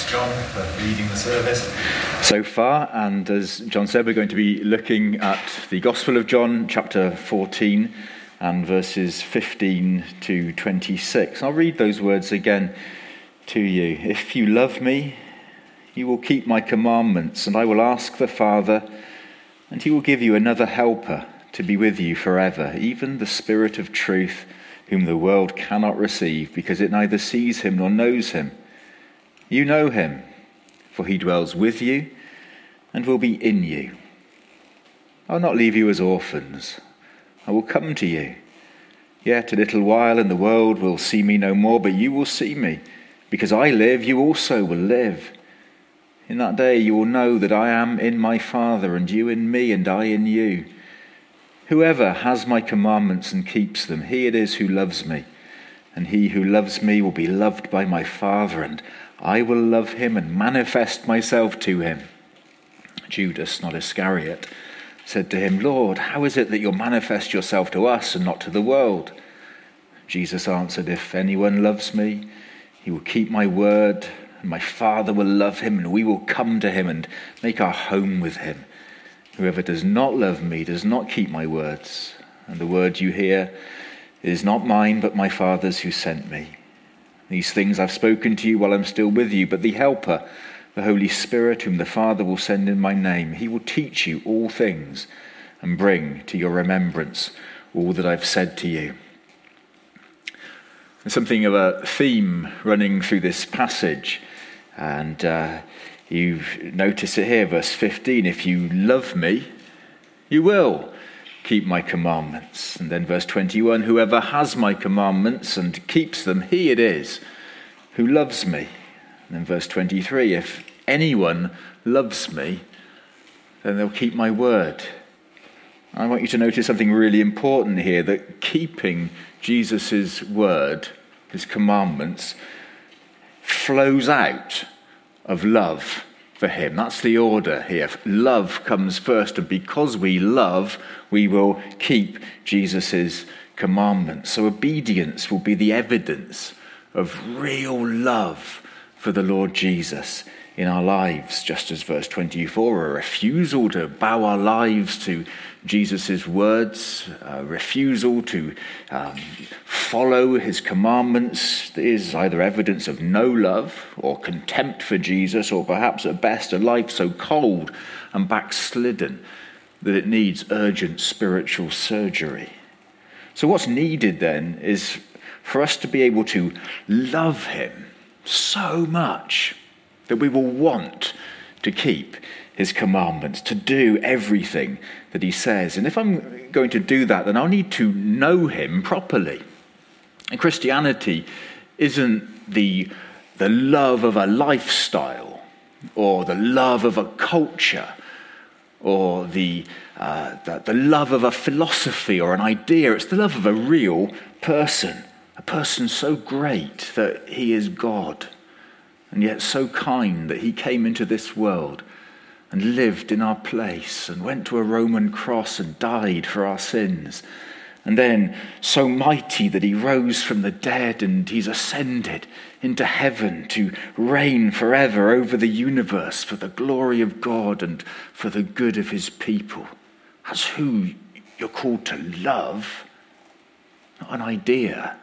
Thanks, John, for leading the service. So far, and as John said, we're going to be looking at the Gospel of John, chapter 14, and verses 15 to 26. I'll read those words again to you. If you love me, you will keep my commandments, and I will ask the Father, and he will give you another helper to be with you forever, even the Spirit of truth, whom the world cannot receive, because it neither sees him nor knows him. You know him, for he dwells with you and will be in you. I will not leave you as orphans. I will come to you. Yet a little while and the world will see me no more, but you will see me. Because I live, you also will live. In that day you will know that I am in my Father, and you in me, and I in you. Whoever has my commandments and keeps them, he it is who loves me. And he who loves me will be loved by my Father, and I will love him and manifest myself to him. Judas, not Iscariot, said to him, Lord, how is it that you'll manifest yourself to us and not to the world? Jesus answered, if anyone loves me, he will keep my word, and my Father will love him, and we will come to him and make our home with him. Whoever does not love me does not keep my words, and the word you hear is not mine, but my Father's who sent me. These things I've spoken to you while I'm still with you, but the Helper, the Holy Spirit, whom the Father will send in my name, he will teach you all things and bring to your remembrance all that I've said to you. There's something of a theme running through this passage, and you've noticed it here, verse 15, if you love me, you will keep my commandments. And then verse 21, whoever has my commandments and keeps them, he it is who loves me. And then verse 23, if anyone loves me, then they'll keep my word. I want you to notice something really important here, that keeping Jesus' word, his commandments, flows out of love for him. That's the order here. Love comes first, and because we love, we will keep Jesus' commandments. So obedience will be the evidence of real love for the Lord Jesus in our lives, just as verse 24, a refusal to bow our lives to Jesus' words, a refusal to follow his commandments is either evidence of no love or contempt for Jesus, or perhaps at best a life so cold and backslidden that it needs urgent spiritual surgery. So what's needed then is for us to be able to love him so much that we will want to keep his commandments, to do everything that he says. And if I'm going to do that, then I'll need to know him properly. And Christianity isn't the love of a lifestyle, or the love of a culture, or the love of a philosophy or an idea. It's the love of a real person, a person so great that he is God, and yet so kind that he came into this world and lived in our place and went to a Roman cross and died for our sins. And then so mighty that he rose from the dead and he's ascended into heaven to reign forever over the universe for the glory of God and for the good of his people. That's who you're called to love, not an idea,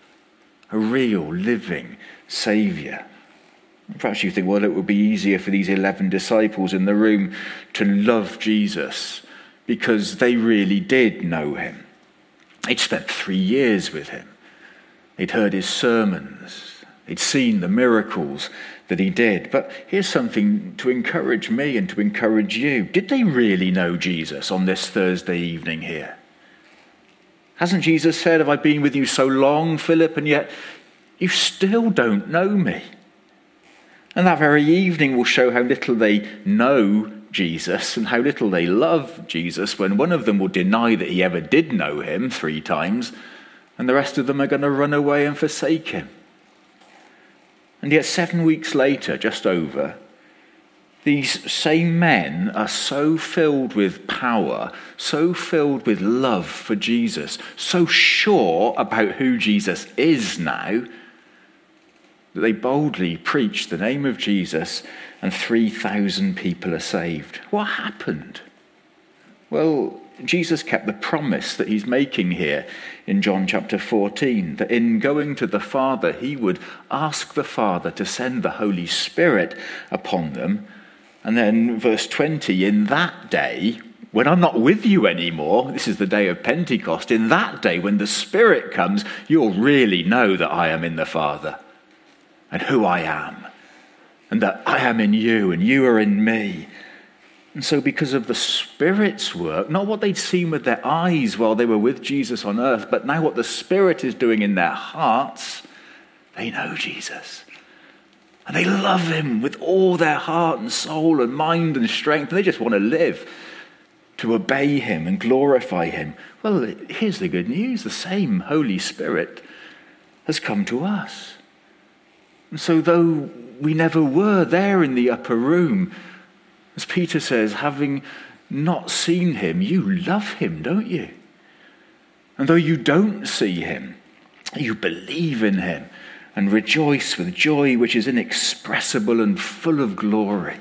a real living Saviour. Perhaps you think, well, it would be easier for these 11 disciples in the room to love Jesus because they really did know him. They'd spent 3 years with him. They'd heard his sermons. They'd seen the miracles that he did. But here's something to encourage me and to encourage you. Did they really know Jesus on this Thursday evening here? Hasn't Jesus said, have I been with you so long, Philip, and yet you still don't know me? And that very evening will show how little they know Jesus and how little they love Jesus, when one of them will deny that he ever did know him 3 times, and the rest of them are going to run away and forsake him. And yet 7 weeks later, just over, these same men are so filled with power, so filled with love for Jesus, so sure about who Jesus is now, that they boldly preach the name of Jesus and 3,000 people are saved. What happened? Well, Jesus kept the promise that he's making here in John chapter 14, that in going to the Father, he would ask the Father to send the Holy Spirit upon them. And then verse 20, in that day, when I'm not with you anymore, this is the day of Pentecost, in that day when the Spirit comes, you'll really know that I am in the Father and who I am, and that I am in you and you are in me. And so because of the Spirit's work, not what they'd seen with their eyes while they were with Jesus on earth, but now what the Spirit is doing in their hearts, they know Jesus. And they love him with all their heart and soul and mind and strength. And they just want to live to obey him and glorify him. Well, here's the good news. The same Holy Spirit has come to us. And so though we never were there in the upper room, as Peter says, having not seen him, you love him, don't you? And though you don't see him, you believe in him and rejoice with joy which is inexpressible and full of glory.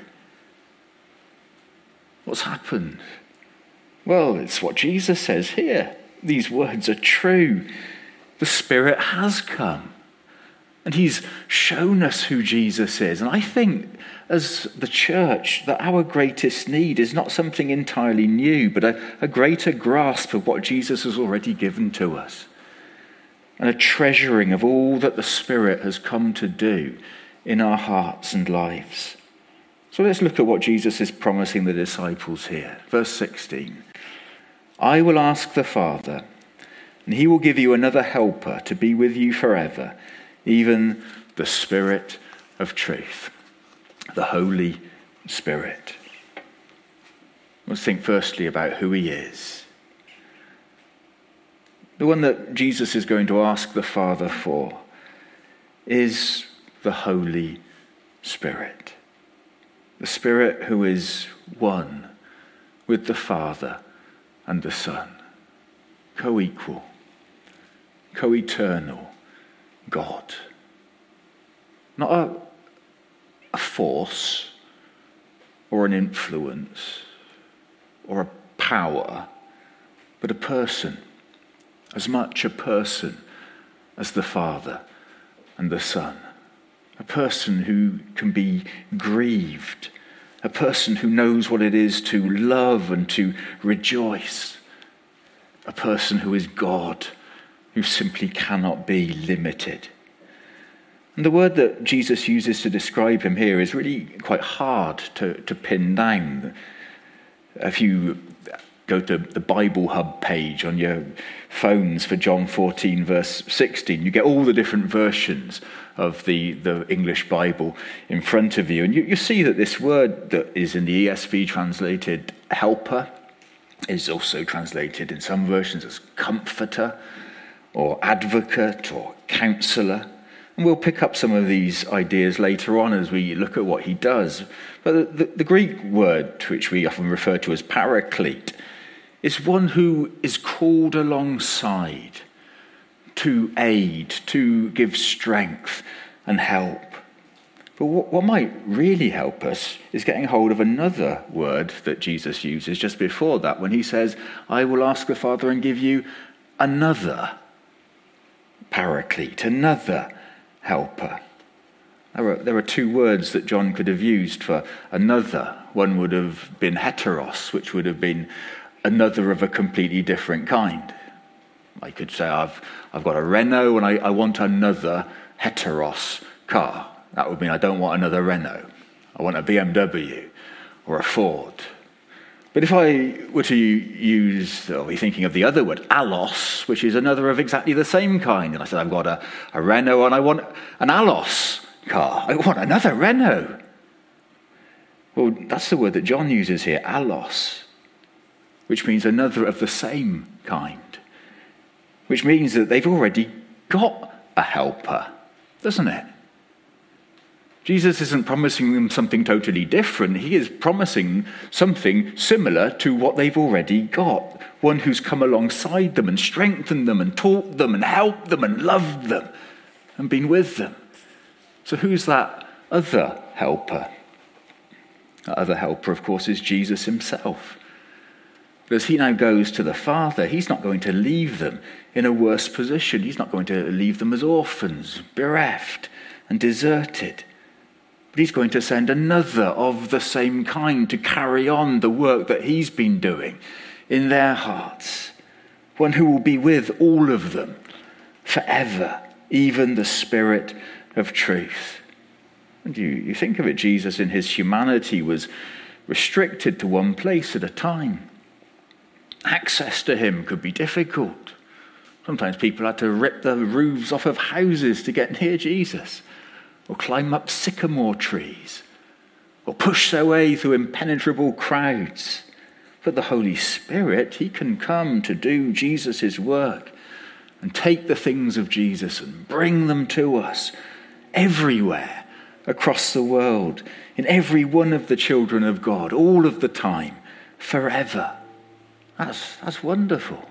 What's happened? Well, it's what Jesus says here. These words are true. The Spirit has come. And he's shown us who Jesus is. And I think as the church that our greatest need is not something entirely new, but a greater grasp of what Jesus has already given to us. And a treasuring of all that the Spirit has come to do in our hearts and lives. So let's look at what Jesus is promising the disciples here. Verse 16. I will ask the Father, and he will give you another helper to be with you forever, even the Spirit of truth, the Holy Spirit. Let's think firstly about who he is. The one that Jesus is going to ask the Father for is the Holy Spirit. The Spirit who is one with the Father and the Son. Co-equal, co-eternal God. Not a force or an influence or a power, but a person. As much a person as the Father and the Son. A person who can be grieved. A person who knows what it is to love and to rejoice. A person who is God, who simply cannot be limited. And the word that Jesus uses to describe him here is really quite hard to pin down. If you go to the Bible Hub page on your phones for John 14 verse 16, you get all the different versions of the English Bible in front of you. And you see that this word that is in the ESV translated helper is also translated in some versions as comforter or advocate or counselor. And we'll pick up some of these ideas later on as we look at what he does. But the Greek word, which we often refer to as paraclete, is one who is called alongside to aid, to give strength and help. But what might really help us is getting hold of another word that Jesus uses just before that, when he says, I will ask the Father and give you another paraclete, another helper. There are two words that John could have used for another. One would have been heteros, which would have been another of a completely different kind. I could say I've got a Renault and I want another heteros car. That would mean I don't want another Renault. I want a BMW or a Ford. But if I were to use, or be thinking of the other word, allos, which is another of exactly the same kind, and I said I've got a Renault and I want an allos car. I want another Renault. Well, that's the word that John uses here, allos, which means another of the same kind, which means that they've already got a helper, doesn't it? Jesus isn't promising them something totally different. He is promising something similar to what they've already got. One who's come alongside them and strengthened them and taught them and helped them and loved them and been with them. So who's that other helper? That other helper, of course, is Jesus himself. But as he now goes to the Father, he's not going to leave them in a worse position. He's not going to leave them as orphans, bereft and deserted. But he's going to send another of the same kind to carry on the work that he's been doing in their hearts. One who will be with all of them forever, even the Spirit of truth. And you think of it, Jesus in his humanity was restricted to one place at a time. Access to him could be difficult. Sometimes people had to rip the roofs off of houses to get near Jesus, or climb up sycamore trees, or push their way through impenetrable crowds. But the Holy Spirit, he can come to do Jesus' work and take the things of Jesus and bring them to us everywhere across the world, in every one of the children of God, all of the time, forever. That's wonderful.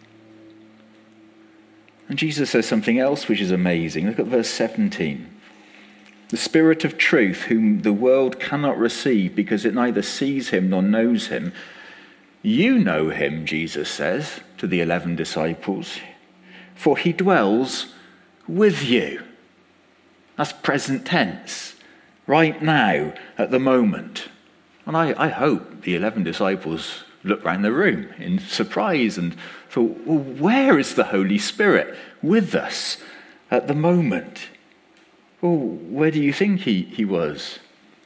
And Jesus says something else which is amazing. Look at verse 17. The Spirit of truth, whom the world cannot receive because it neither sees him nor knows him. You know him, Jesus says to the 11 disciples, for he dwells with you. That's present tense, right now, at the moment. And I hope the 11 disciples looked round the room in surprise and thought, well, where is the Holy Spirit with us at the moment? Well, where do you think he was?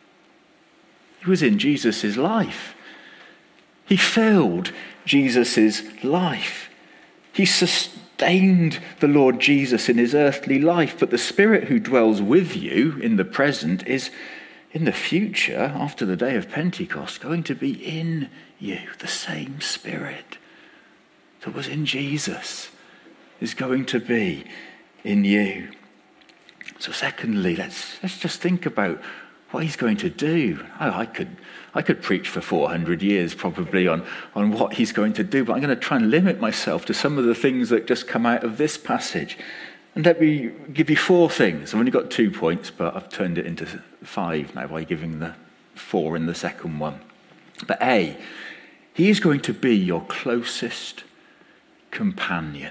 He was in Jesus' life. He filled Jesus' life. He sustained the Lord Jesus in his earthly life, but the Spirit who dwells with you in the present is in the future, after the day of Pentecost, going to be in you. The same Spirit that was in Jesus is going to be in you. So secondly, let's just think about what he's going to do. I could preach for 400 years probably on what he's going to do, but I'm going to try and limit myself to some of the things that just come out of this passage. And let me give you 4 things. I've only got 2 points, but I've turned it into 5 now by giving the 4 in the second one. But A, he is going to be your closest companion.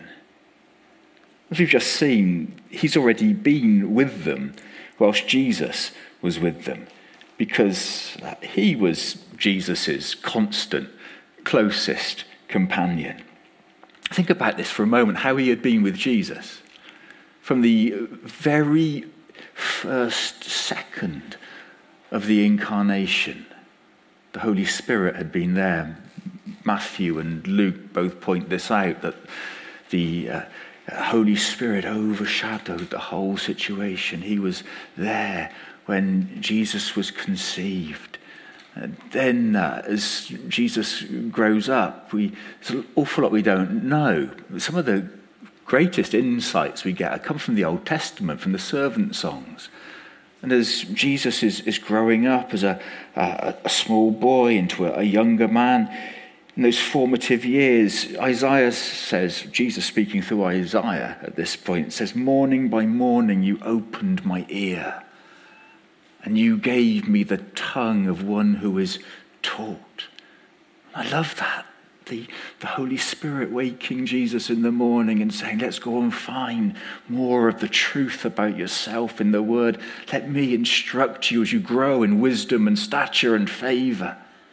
As we've just seen, he's already been with them whilst Jesus was with them, because he was Jesus' constant, closest companion. Think about this for a moment, how he had been with Jesus. From the very first second of the incarnation, the Holy Spirit had been there. Matthew and Luke both point this out, that the Holy Spirit overshadowed the whole situation. He was there when Jesus was conceived. And then as Jesus grows up, there's an awful lot we don't know. Some of the greatest insights we get come from the Old Testament, from the servant songs. And as Jesus is growing up as a small boy into a younger man, in those formative years, Isaiah says, Jesus speaking through Isaiah at this point, says, morning by morning you opened my ear, and you gave me the tongue of one who is taught. I love that. The Holy Spirit waking Jesus in the morning and saying, let's go and find more of the truth about yourself in the Word. Let me instruct you as you grow in wisdom and stature and favour.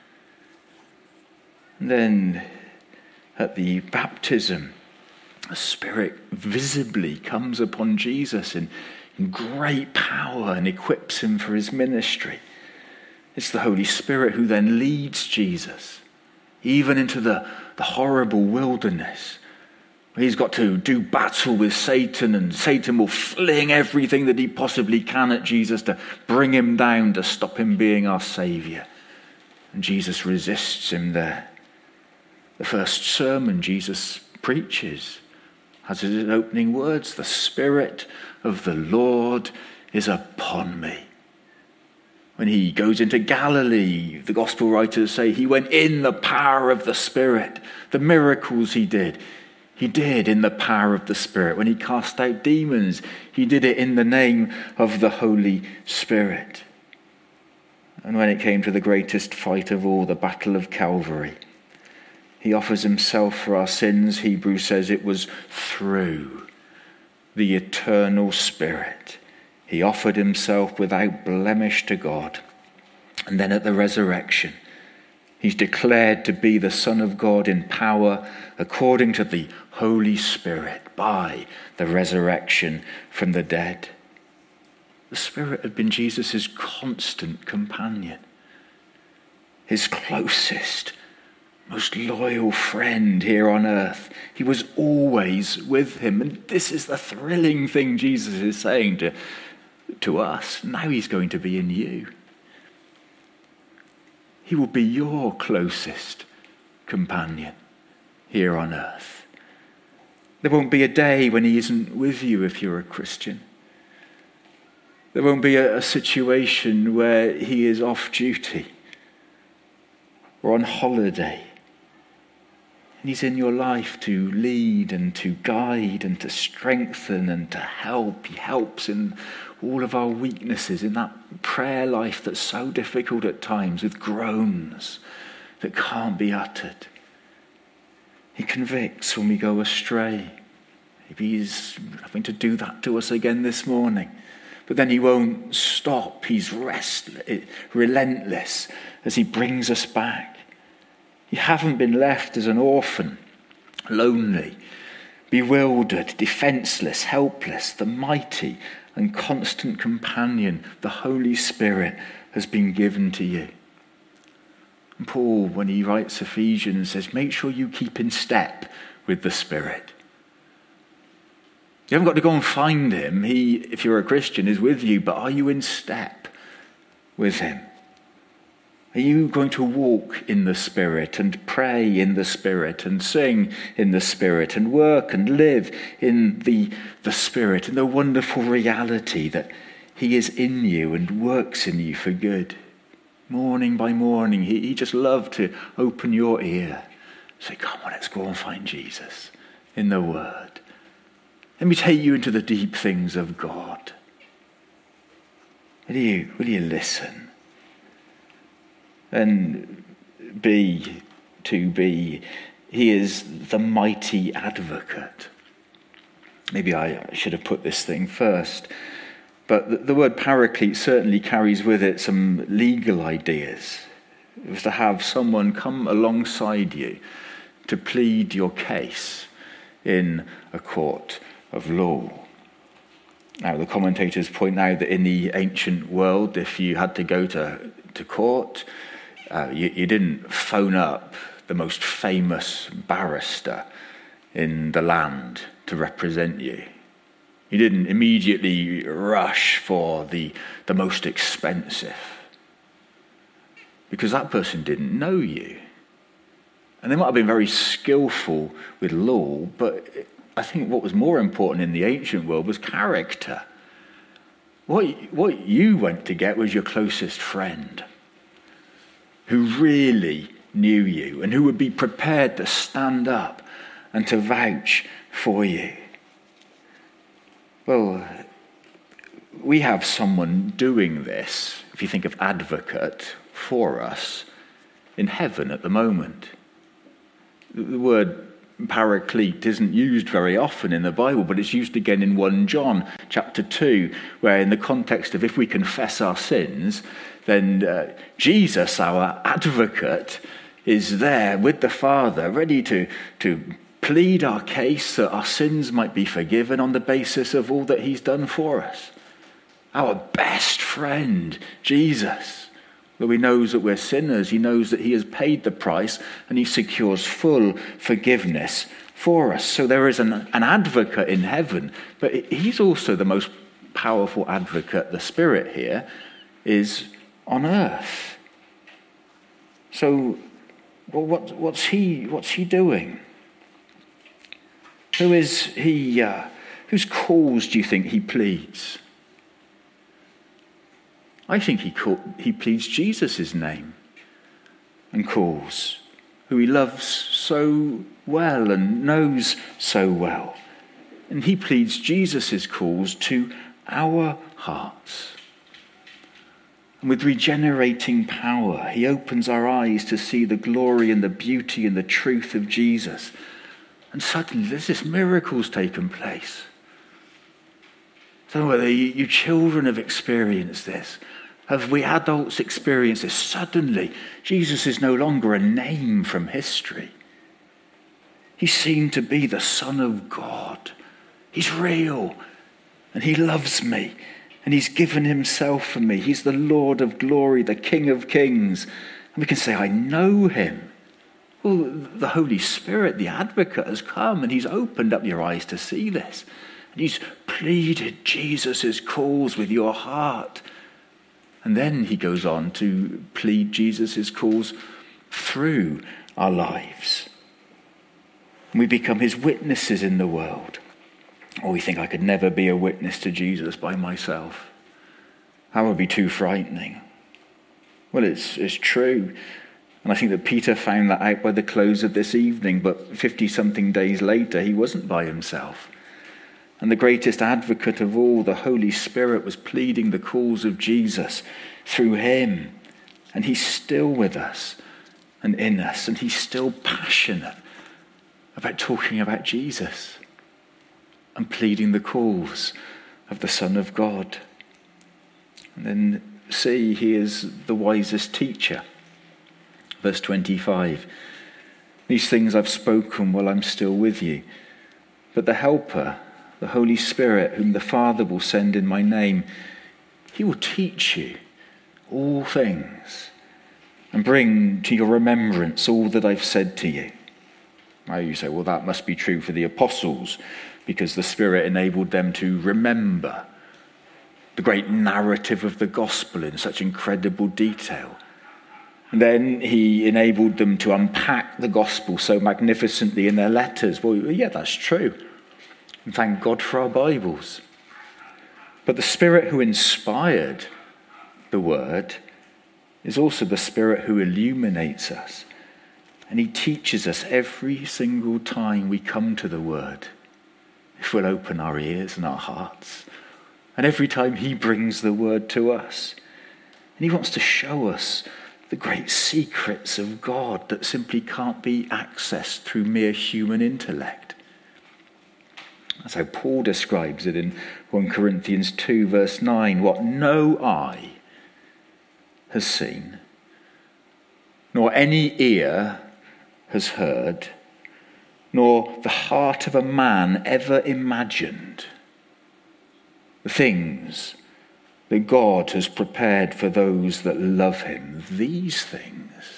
And then at the baptism, the Spirit visibly comes upon Jesus in great power and equips him for his ministry. It's the Holy Spirit who then leads Jesus even into the horrible wilderness, where he's got to do battle with Satan, and Satan will fling everything that he possibly can at Jesus to bring him down, to stop him being our Saviour. And Jesus resists him there. The first sermon Jesus preaches has his opening words, the Spirit of the Lord is upon me. When he goes into Galilee, the gospel writers say he went in the power of the Spirit. The miracles he did, He did in the power of the Spirit. When he cast out demons, he did it in the name of the Holy Spirit. And when it came to the greatest fight of all, the battle of Calvary, he offers himself for our sins. Hebrews says it was through the eternal Spirit. He offered himself without blemish to God. And then at the resurrection, he's declared to be the Son of God in power according to the Holy Spirit by the resurrection from the dead. The Spirit had been Jesus' constant companion, his closest, most loyal friend here on earth. He was always with him. And this is the thrilling thing Jesus is saying to us. Now he's going to be in you. He will be your closest companion here on earth. There won't be a day when he isn't with you if you're a Christian. There won't be a situation where he is off duty or on holiday. And he's in your life to lead and to guide and to strengthen and to help. He helps in all of our weaknesses, in that prayer life that's so difficult at times, with groans that can't be uttered. He convicts when we go astray. Maybe he's having to do that to us again this morning. But then he won't stop. He's relentless as he brings us back. You haven't been left as an orphan, lonely, bewildered, defenseless, helpless. The mighty and constant companion, the Holy Spirit, has been given to you. And Paul, when he writes Ephesians, says, make sure you keep in step with the Spirit. You haven't got to go and find him. He, if you're a Christian, is with you, but are you in step with him? Are you going to walk in the Spirit and pray in the Spirit and sing in the Spirit and work and live in the Spirit and the wonderful reality that he is in you and works in you for good? Morning by morning, he just loved to open your ear. Say, come on, let's go and find Jesus in the Word. Let me take you into the deep things of God. Will you listen? And he is the mighty advocate. Maybe I should have put this thing first. But the word paraclete certainly carries with it some legal ideas. It was to have someone come alongside you to plead your case in a court of law. Now, the commentators point out that in the ancient world, if you had to go to court, you didn't phone up the most famous barrister in the land to represent you. You didn't immediately rush for the most expensive, because that person didn't know you. And they might have been very skillful with law, but I think what was more important in the ancient world was character. What you went to get was your closest friend, who really knew you and who would be prepared to stand up and to vouch for you. Well, we have someone doing this, if you think of advocate, for us in heaven at the moment. The word paraclete isn't used very often in the Bible, but it's used again in 1 John chapter 2, where in the context of if we confess our sins, then Jesus, our advocate, is there with the Father, ready to plead our case that our sins might be forgiven on the basis of all that he's done for us. Our best friend, Jesus. Though he knows that we're sinners, he knows that he has paid the price and he secures full forgiveness for us. So there is an advocate in heaven, but he's also the most powerful advocate, the Spirit here, is on earth. So what's he doing? Who is he? Whose cause do you think he pleads? I think he pleads Jesus' name and cause. who he loves so well and knows so well. And he pleads Jesus' calls to our hearts. And with regenerating power, he opens our eyes to see the glory and the beauty and the truth of Jesus. And suddenly there's this miracle's taken place. I don't know whether you children have experienced this. Have we adults experienced this? Suddenly, Jesus is no longer a name from history. He's seen to be the Son of God. He's real, and he loves me, and he's given himself for me. He's the Lord of glory, the King of kings. And we can say, I know him. Well, the Holy Spirit, the advocate, has come, and he's opened up your eyes to see this. And he's pleaded Jesus' calls with your heart. And then he goes on to plead Jesus' calls through our lives. And we become his witnesses in the world. Or we think, I could never be a witness to Jesus by myself. That would be too frightening. Well, it's true. And I think that Peter found that out by the close of this evening. But 50-something days later, he wasn't by himself. And the greatest advocate of all, the Holy Spirit, was pleading the calls of Jesus through him. And he's still with us and in us. And he's still passionate about talking about Jesus and pleading the calls of the Son of God. And then see, he is the wisest teacher. Verse 25. These things I've spoken while I'm still with you. But the Helper, the Holy Spirit, whom the Father will send in my name, he will teach you all things and bring to your remembrance all that I've said to you. Now you say, well, that must be true for the apostles because the Spirit enabled them to remember the great narrative of the gospel in such incredible detail. And then he enabled them to unpack the gospel so magnificently in their letters. Well, yeah, that's true. And thank God for our Bibles. But the Spirit who inspired the Word is also the Spirit who illuminates us. And he teaches us every single time we come to the Word, if we'll open our ears and our hearts. And every time he brings the Word to us. And he wants to show us the great secrets of God that simply can't be accessed through mere human intellect. That's how Paul describes it in 1 Corinthians 2 verse 9. What no eye has seen, nor any ear has heard, nor the heart of a man ever imagined, the things that God has prepared for those that love him. These things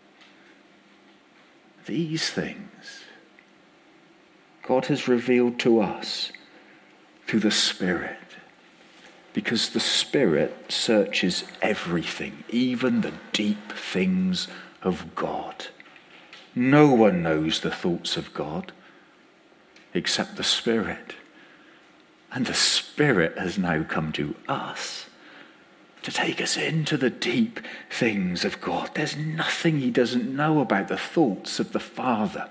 God has revealed to us through the Spirit, because the Spirit searches everything, even the deep things of God. No one knows the thoughts of God except the Spirit. And the Spirit has now come to us to take us into the deep things of God. There's nothing he doesn't know about the thoughts of the Father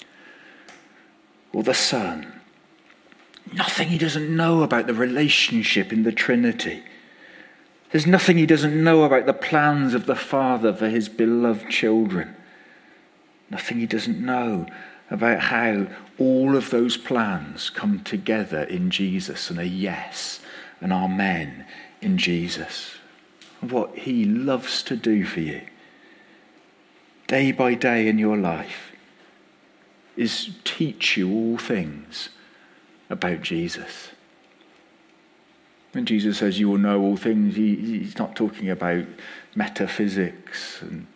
or the Son. Nothing he doesn't know about the relationship in the Trinity. There's nothing he doesn't know about the plans of the Father for his beloved children. Nothing he doesn't know about how all of those plans come together in Jesus and a yes, an amen in Jesus. What he loves to do for you day by day in your life is teach you all things about Jesus. When Jesus says you will know all things, he's not talking about metaphysics and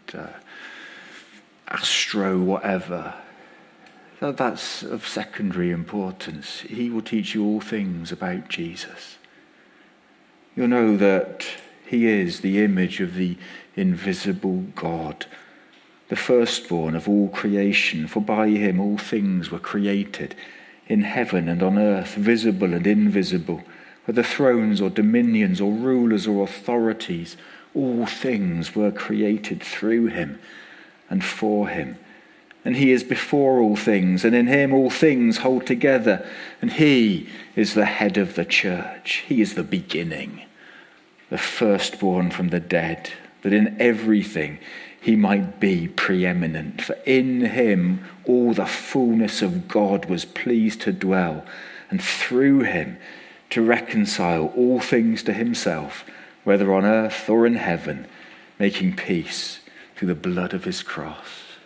astro whatever. That's of secondary importance. He will teach you all things about Jesus. You'll know that he is the image of the invisible God, the firstborn of all creation, for by him all things were created, in heaven and on earth, visible and invisible, whether thrones or dominions or rulers or authorities, all things were created through him and for him. And he is before all things, and in him all things hold together. And he is the head of the church. He is the beginning, the firstborn from the dead, that in everything he might be preeminent. For in him all the fullness of God was pleased to dwell, and through him to reconcile all things to himself, whether on earth or in heaven, making peace through the blood of his cross.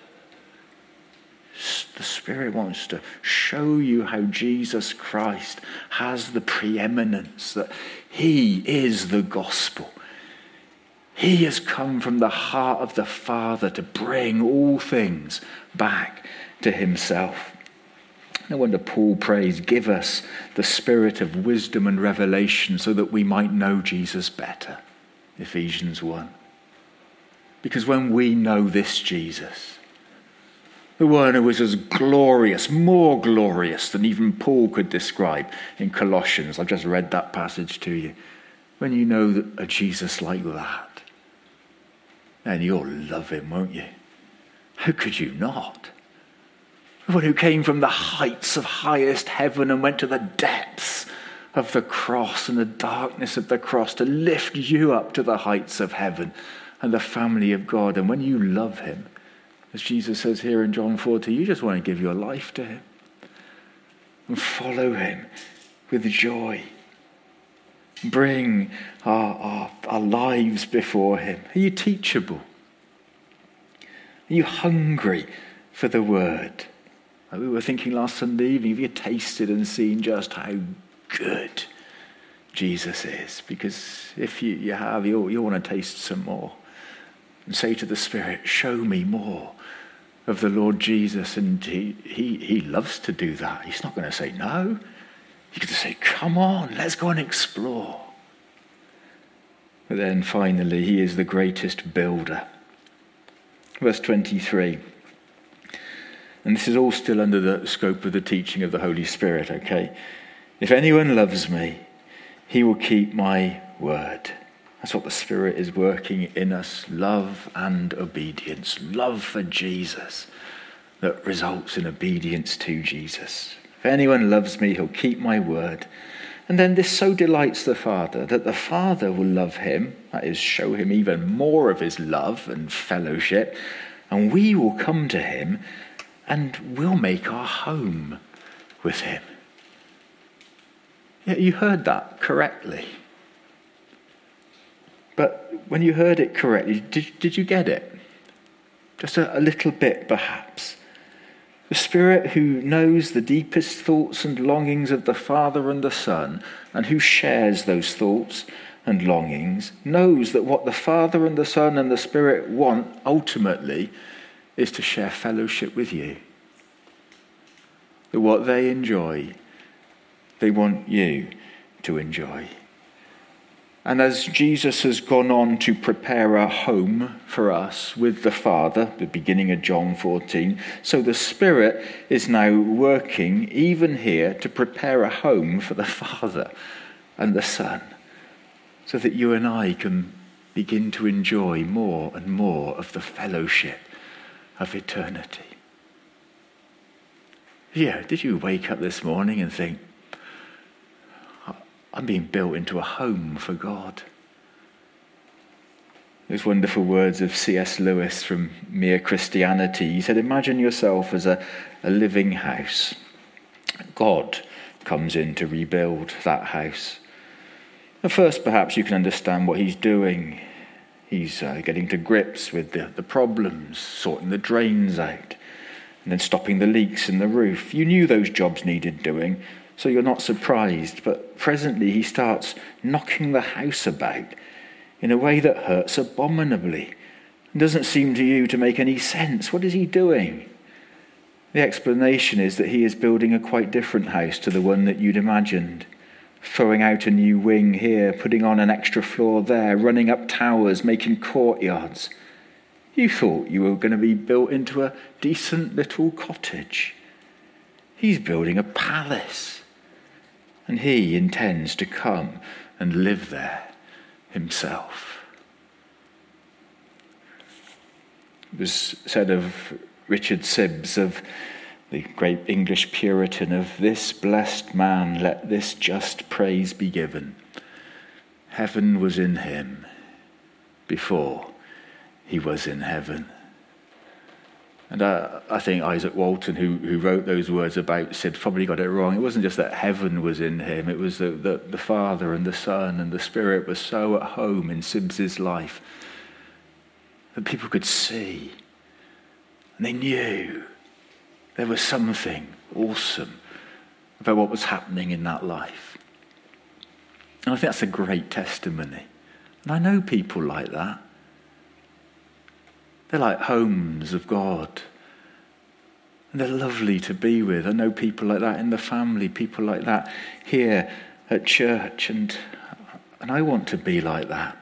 The Spirit wants to show you how Jesus Christ has the preeminence, that he is the gospel. He has come from the heart of the Father to bring all things back to himself. No wonder Paul prays, give us the spirit of wisdom and revelation so that we might know Jesus better. Ephesians 1. Because when we know this Jesus, the one who is as glorious, more glorious than even Paul could describe in Colossians. I've just read that passage to you. When you know a Jesus like that, then you'll love him, won't you? How could you not? The one who came from the heights of highest heaven and went to the depths of the cross and the darkness of the cross to lift you up to the heights of heaven and the family of God. And when you love him, as Jesus says here in John 14, you just want to give your life to him and follow him with joy. Bring our lives before him. Are you teachable? Are you hungry for the word? Like we were thinking last Sunday evening, have you tasted and seen just how good Jesus is? Because if you have, you'll want to taste some more. And say to the Spirit, show me more of the Lord Jesus. And he loves to do that. He's not going to say no. He's going to say, come on, let's go and explore. But then finally, he is the greatest builder. Verse 23. And this is all still under the scope of the teaching of the Holy Spirit, okay? If anyone loves me, he will keep my word. That's what the Spirit is working in us, love and obedience. Love for Jesus that results in obedience to Jesus. If anyone loves me, he'll keep my word. And then this so delights the Father that the Father will love him, that is, show him even more of his love and fellowship, and we will come to him and we'll make our home with him. Yeah, you heard that correctly. But when you heard it correctly, did you get it? Just a little bit, perhaps. The Spirit who knows the deepest thoughts and longings of the Father and the Son, and who shares those thoughts and longings, knows that what the Father and the Son and the Spirit want, ultimately, is to share fellowship with you. That what they enjoy, they want you to enjoy. And as Jesus has gone on to prepare a home for us with the Father, the beginning of John 14, so the Spirit is now working even here to prepare a home for the Father and the Son, so that you and I can begin to enjoy more and more of the fellowship of eternity. Yeah, did you wake up this morning and think, I'm being built into a home for God? Those wonderful words of C.S. Lewis from Mere Christianity. He said, imagine yourself as a living house. God comes in to rebuild that house. At first, perhaps you can understand what he's doing. He's getting to grips with the problems, sorting the drains out, and then stopping the leaks in the roof. You knew those jobs needed doing, so you're not surprised. But presently he starts knocking the house about in a way that hurts abominably and doesn't seem to you to make any sense. What is he doing? The explanation is that he is building a quite different house to the one that you'd imagined. Throwing out a new wing here, putting on an extra floor there, running up towers, making courtyards. You thought you were going to be built into a decent little cottage. He's building a palace. And he intends to come and live there himself. It was said of Richard Sibbes, of the great English Puritan, of this blessed man let this just praise be given. Heaven was in him before he was in heaven. And I think Isaac Walton, who wrote those words about Sibbes, probably got it wrong. It wasn't just that heaven was in him. It was the Father and the Son and the Spirit were so at home in Sibbes's life that people could see. And they knew there was something awesome about what was happening in that life. And I think that's a great testimony. And I know people like that. They're like homes of God. And they're lovely to be with. I know people like that in the family, people like that here at church. And I want to be like that.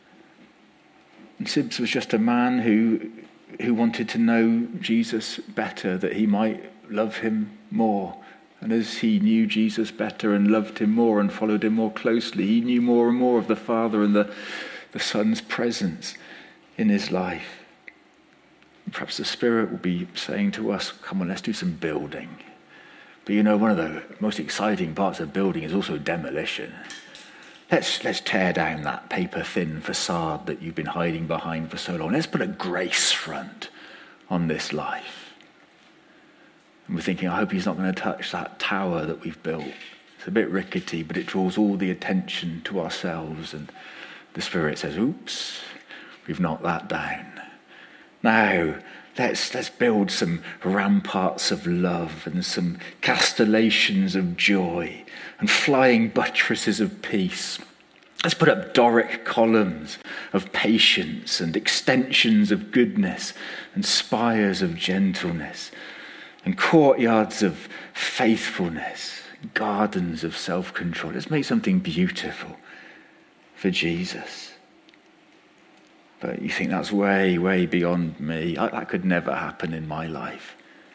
And Sibbes was just a man who wanted to know Jesus better, that he might love him more. And as he knew Jesus better and loved him more and followed him more closely, he knew more and more of the Father and the Son's presence in his life. Perhaps the Spirit will be saying to us, come on, let's do some building. But you know, one of the most exciting parts of building is also demolition. Let's tear down that paper-thin facade that you've been hiding behind for so long. Let's put a grace front on this life. And we're thinking, I hope he's not going to touch that tower that we've built. It's a bit rickety, but it draws all the attention to ourselves. And the Spirit says, oops, we've knocked that down. Now, let's build some ramparts of love and some castellations of joy and flying buttresses of peace. Let's put up Doric columns of patience and extensions of goodness and spires of gentleness and courtyards of faithfulness, gardens of self-control. Let's make something beautiful for Jesus. But you think that's way, way beyond me. That could never happen in my life.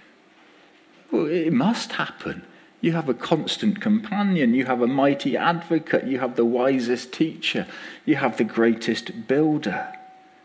Well, it must happen. You have a constant companion. You have a mighty advocate. You have the wisest teacher. You have the greatest builder.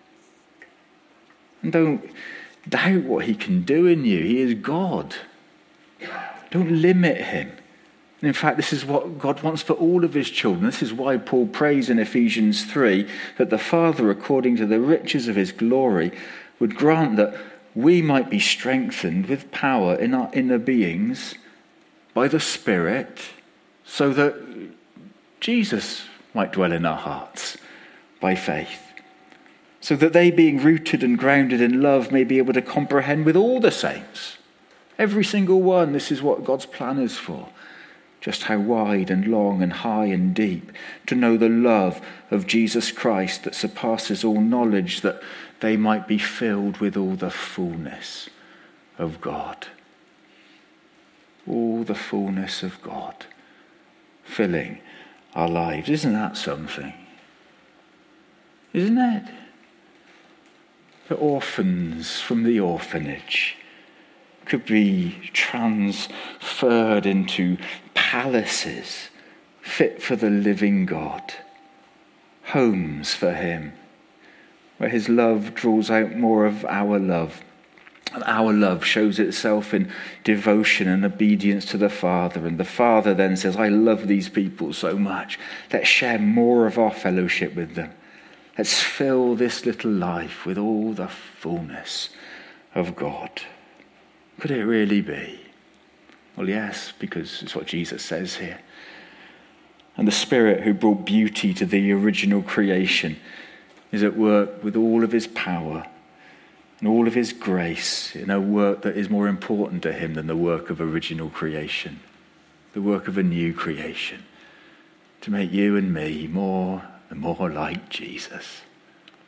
And don't doubt what he can do in you. He is God. Don't limit him. And in fact, this is what God wants for all of his children. This is why Paul prays in Ephesians 3 that the Father, according to the riches of his glory, would grant that we might be strengthened with power in our inner beings by the Spirit, so that Jesus might dwell in our hearts by faith. So that they, being rooted and grounded in love, may be able to comprehend with all the saints, every single one, this is what God's plan is for. Just how wide and long and high and deep, to know the love of Jesus Christ that surpasses all knowledge, that they might be filled with all the fullness of God. All the fullness of God filling our lives. Isn't that something? Isn't it? The orphans from the orphanage could be transferred into palaces fit for the living God, homes for him, where his love draws out more of our love. And our love shows itself in devotion and obedience to the Father. And the Father then says, I love these people so much. Let's share more of our fellowship with them. Let's fill this little life with all the fullness of God. Could it really be? Well, yes, because it's what Jesus says here. And the Spirit who brought beauty to the original creation is at work with all of his power and all of his grace in a work that is more important to him than the work of original creation, the work of a new creation, to make you and me more and more like Jesus.